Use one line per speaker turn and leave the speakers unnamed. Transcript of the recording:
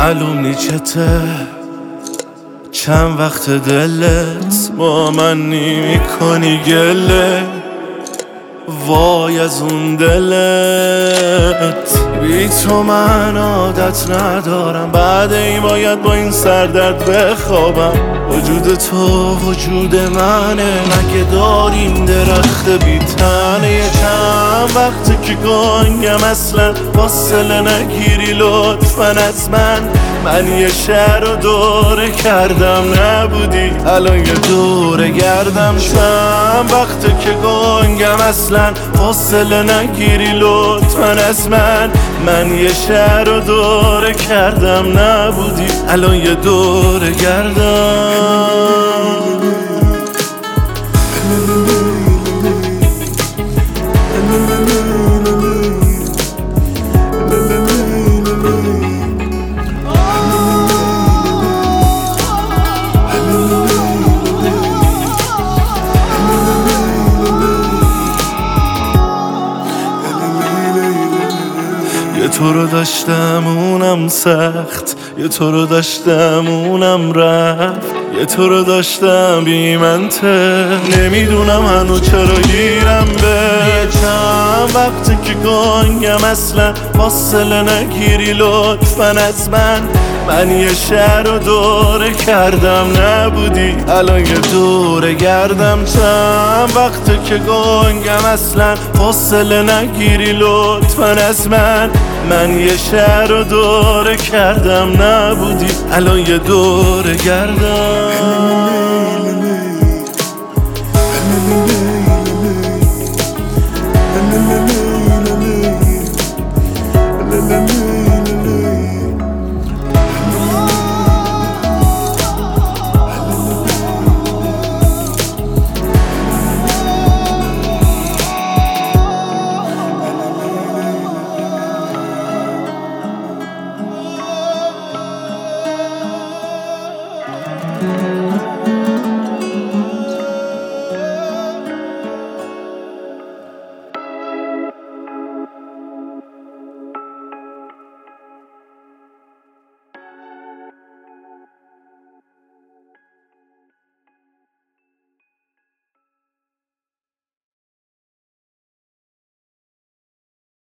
معلوم نیچته چند وقت دلت با من نمی‌کنی گله وای از اون دلت بی تو من عادت ندارم بعد این باید با این سردرد بخوابم وجود تو وجود منه مگه داریم درخت بی تنه یه چند وقته که گنگم اصلا فاصله نگیری لطفا از من یه شهر رو دوره کردم نبودی الان یه دوره گردم چند وقته که گنگم اصلا فاصله نگیری لطفا از من یه شهر رو دوره کردم نبودی الان یه دوره گردم یه تو رو داشتم اونم سخت یه تو رو داشتم اونم رفت یه تو رو داشتم بی منطق نمیدونم هنو چرا گیرم به چند وقتی که گنگم اصلا فاصله نگیری لطفا از من یه شهر رو دوره کردم نبودی الان یه دوره گردم چند وقتی که گنگم اصلا فاصله نگیری لطفا از من یه شهر رو دوره کردم نبودی الان یه دوره گردم